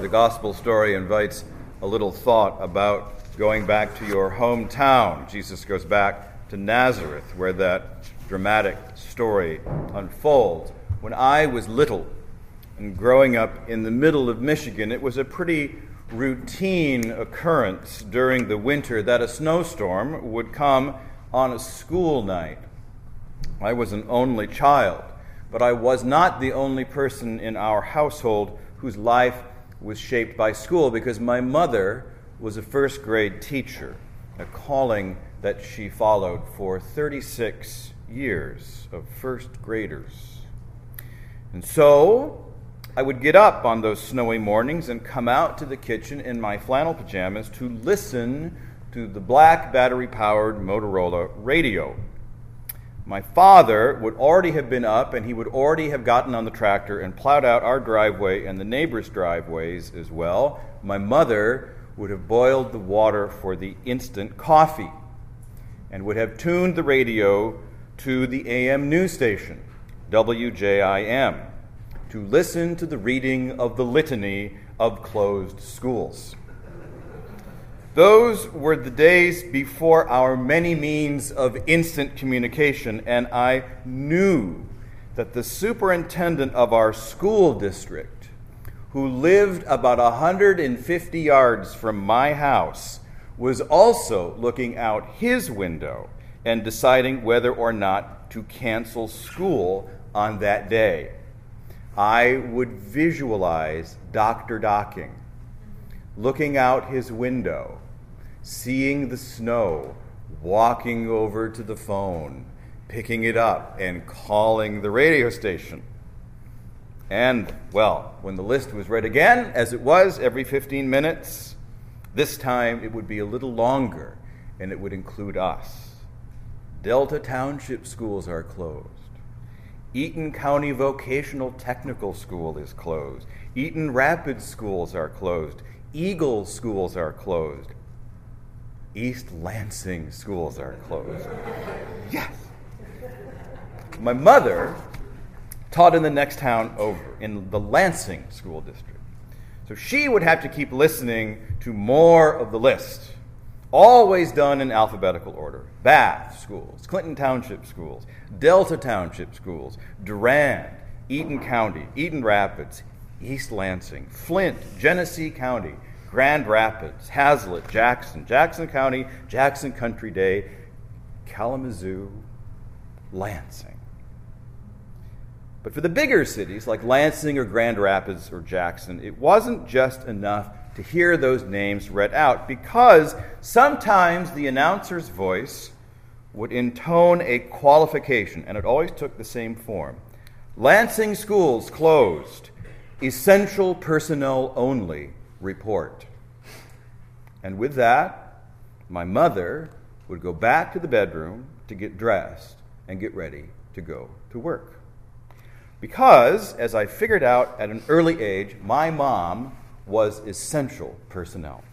The gospel story invites a little thought about going back to your hometown. Jesus goes back to Nazareth, where that dramatic story unfolds. When I was little and growing up in the middle of Michigan, it was a pretty routine occurrence during the winter that a snowstorm would come on a school night. I was an only child, but I was not the only person in our household whose life was shaped by school, because my mother was a first grade teacher, a calling that she followed for 36 years of first graders. And so I would get up on those snowy mornings and come out to the kitchen in my flannel pajamas to listen to the black battery-powered Motorola radio. My father would already have been up, and he would already have gotten on the tractor and plowed out our driveway and the neighbors' driveways as well. My mother would have boiled the water for the instant coffee and would have tuned the radio to the AM news station, WJIM, to listen to the reading of the litany of closed schools. Those were the days before our many means of instant communication, and I knew that the superintendent of our school district, who lived about 150 yards from my house, was also looking out his window and deciding whether or not to cancel school on that day. I would visualize Dr. Docking looking out his window, seeing the snow, walking over to the phone, picking it up, and calling the radio station. And, well, when the list was read again, as it was every 15 minutes, this time it would be a little longer, and it would include us. Delta Township schools are closed. Eaton County Vocational Technical School is closed. Eaton Rapids schools are closed. Eagle schools are closed. East Lansing schools are closed. Yes. My mother taught in the next town over, in the Lansing school district. So she would have to keep listening to more of the list, always done in alphabetical order. Bath schools, Clinton Township schools, Delta Township schools, Durand, Eaton County, Eaton Rapids, East Lansing, Flint, Genesee County, Grand Rapids, Hazlet, Jackson, Jackson County, Jackson Country Day, Kalamazoo, Lansing. But for the bigger cities like Lansing or Grand Rapids or Jackson, it wasn't just enough to hear those names read out, because sometimes the announcer's voice would intone a qualification, and it always took the same form. Lansing schools closed. Essential personnel only report. And with that, my mother would go back to the bedroom to get dressed and get ready to go to work. Because, as I figured out at an early age, my mom was essential personnel.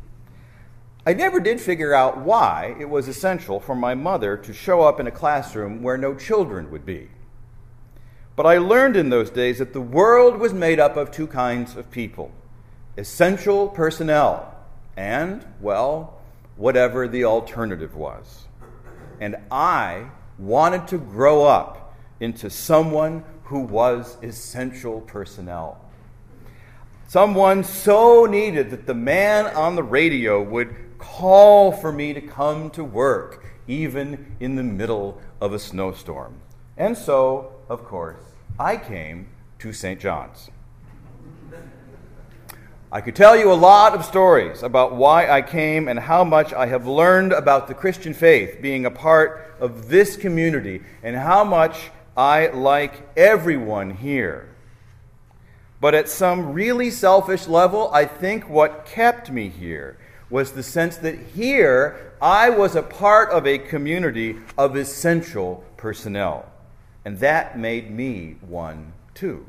I never did figure out why it was essential for my mother to show up in a classroom where no children would be. But I learned in those days that the world was made up of two kinds of people: essential personnel and, well, whatever the alternative was. And I wanted to grow up into someone who was essential personnel. Someone so needed that the man on the radio would call for me to come to work, even in the middle of a snowstorm. And so, of course, I came to St. John's. I could tell you a lot of stories about why I came and how much I have learned about the Christian faith being a part of this community, and how much I like everyone here. But at some really selfish level, I think what kept me here was the sense that here I was a part of a community of essential personnel. And that made me one too.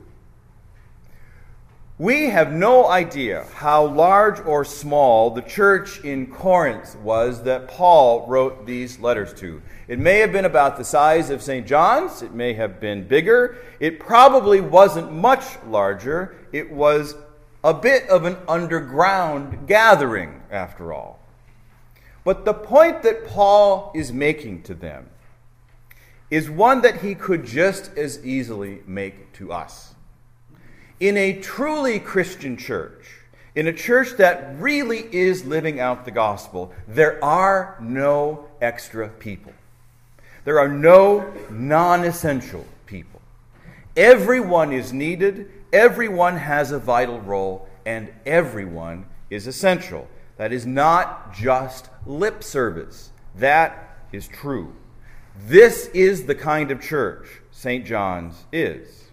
We have no idea how large or small the church in Corinth was that Paul wrote these letters to. It may have been about the size of St. John's. It may have been bigger. It probably wasn't much larger. It was a bit of an underground gathering, after all. But the point that Paul is making to them is one that he could just as easily make to us. In a truly Christian church, in a church that really is living out the gospel, there are no extra people. There are no non-essential people. Everyone is needed, everyone has a vital role, and everyone is essential. That is not just lip service. That is true. This is the kind of church St. John's is.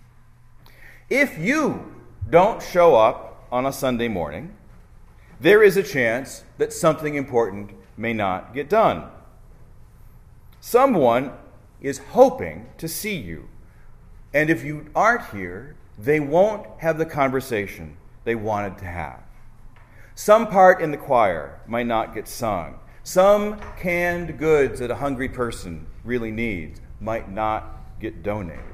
If you don't show up on a Sunday morning, there is a chance that something important may not get done. Someone is hoping to see you, and if you aren't here, they won't have the conversation they wanted to have. Some part in the choir might not get sung. Some canned goods that a hungry person really needs might not get donated.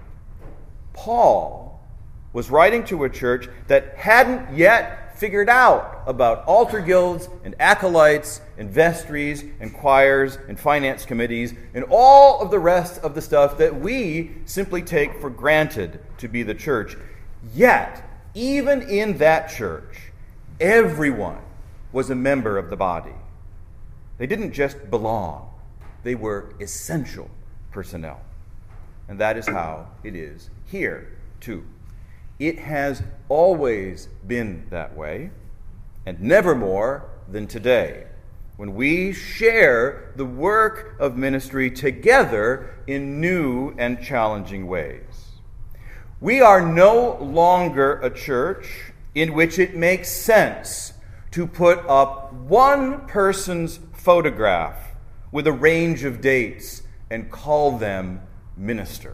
Paul was writing to a church that hadn't yet figured out about altar guilds and acolytes and vestries and choirs and finance committees and all of the rest of the stuff that we simply take for granted to be the church. Yet, even in that church, everyone was a member of the body. They didn't just belong. They were essential personnel. And that is how it is here, too. It has always been that way, and never more than today, when we share the work of ministry together in new and challenging ways. We are no longer a church in which it makes sense to put up one person's photograph with a range of dates and call them minister.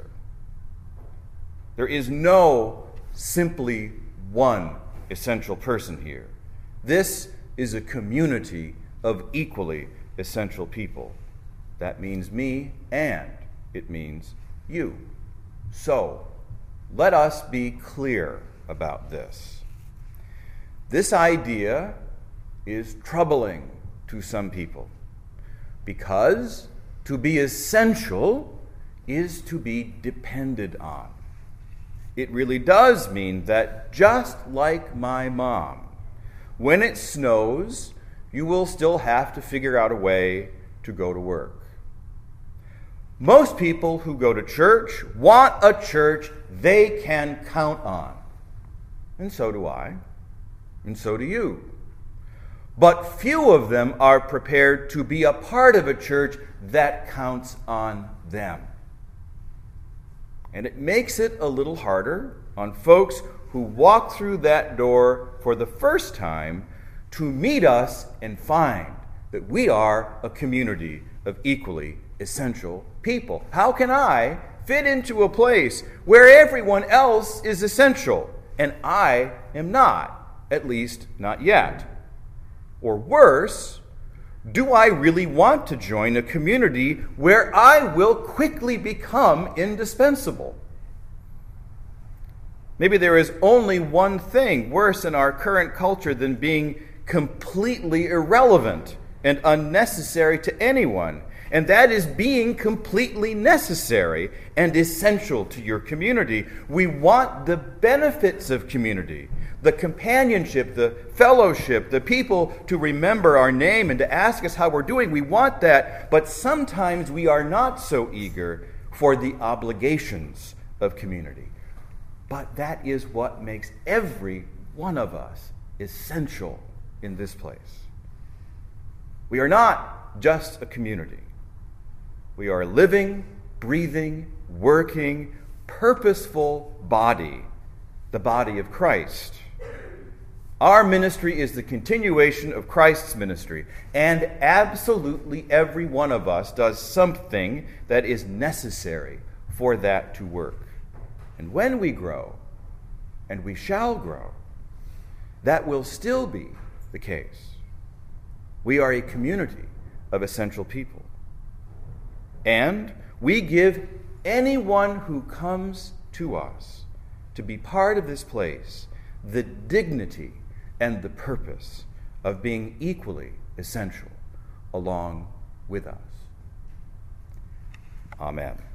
There is no simply one essential person here. This is a community of equally essential people. That means me, and it means you. So, let us be clear about this. This idea is troubling to some people because to be essential is to be depended on. It really does mean that just like my mom, when it snows, you will still have to figure out a way to go to work. Most people who go to church want a church they can count on. And so do I. And so do you. But few of them are prepared to be a part of a church that counts on them. And it makes it a little harder on folks who walk through that door for the first time to meet us and find that we are a community of equally essential people. How can I fit into a place where everyone else is essential and I am not, at least not yet? Or worse, do I really want to join a community where I will quickly become indispensable? Maybe there is only one thing worse in our current culture than being completely irrelevant and unnecessary to anyone, and that is being completely necessary and essential to your community. We want the benefits of community, the companionship, the fellowship, the people to remember our name and to ask us how we're doing. We want that, but sometimes we are not so eager for the obligations of community. But that is what makes every one of us essential in this place. We are not just a community. We are a living, breathing, working, purposeful body, the body of Christ. Our ministry is the continuation of Christ's ministry, and absolutely every one of us does something that is necessary for that to work. And when we grow, and we shall grow, that will still be the case. We are a community of essential people. And we give anyone who comes to us to be part of this place the dignity and the purpose of being equally essential along with us. Amen.